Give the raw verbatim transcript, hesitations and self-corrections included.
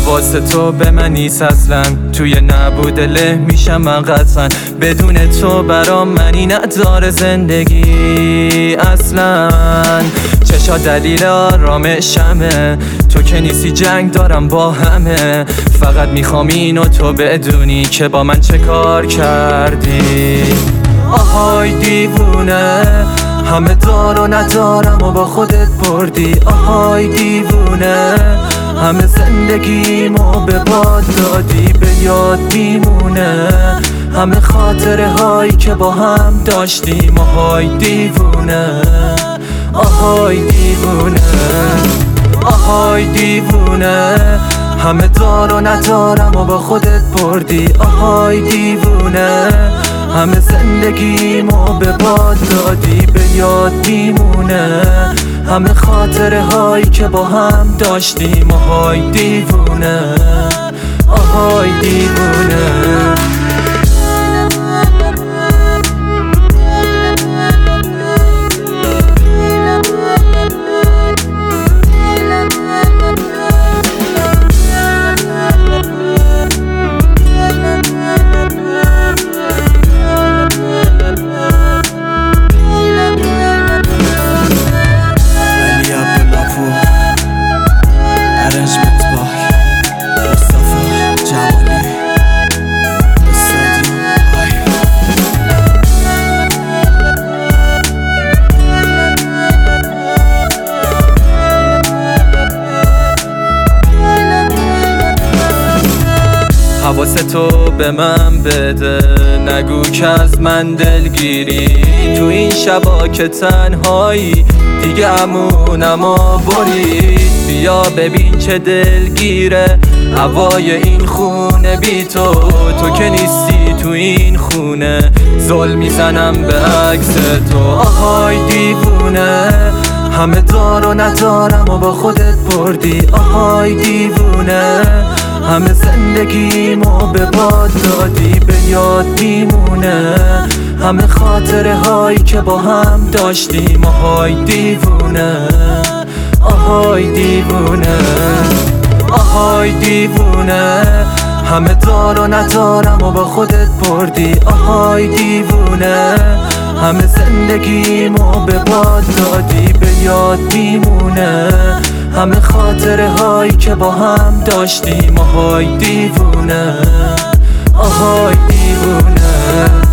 حواس تو به من نیست اصلا، توی نبود له میشم من قطعا. بدون تو برام منی نداره زندگی اصلا. چشا دلیل آرامشمه، تو که نیستی جنگ دارم با همه. فقط میخوام اینو تو بدونی که با من چه کار کردی. آهای دیوونه، همه دار و ندارم و با خودت بردی. آهای دیوونه، همه زندگیمو به باد دادی. به یاد میمونه همه خاطره هایی که با هم داشتیم. آهای دیوونه، آهای دیوونه، آهای دیوونه، همه دار و ندارم و با خودت بردی. آهای دیوونه، همه زندگیمو به باد دادی. به یاد میمونه همه خاطره هایی که با هم داشتیم. آهای دیوونه، آهای دیوونه. حواس تو به من بده، نگو که از من دلگیری. تو این شبا که تنهایی دیگه امونمو برید. بیا ببین چه دلگیره هوای این خونه بی تو. تو که نیستی تو این خونه، زل میزنم به عکس تو. آهای دیوونه، همه دار و ندارم و با خودت بردی. آهای دیوونه، همه زندگیمو به باد دادی. به یاد میمونه همه خاطره هایی که با هم داشتیم. آهای دیوونه، آهای دیوونه، آهای دیوونه، همه دار و ندارم و با خودت بردی. آهای دیوونه، همه زندگیمو به باد دادی. به یاد میمونه همه خاطره هایی که با هم داشتیم. آهای دیوونه، آهای دیوونه.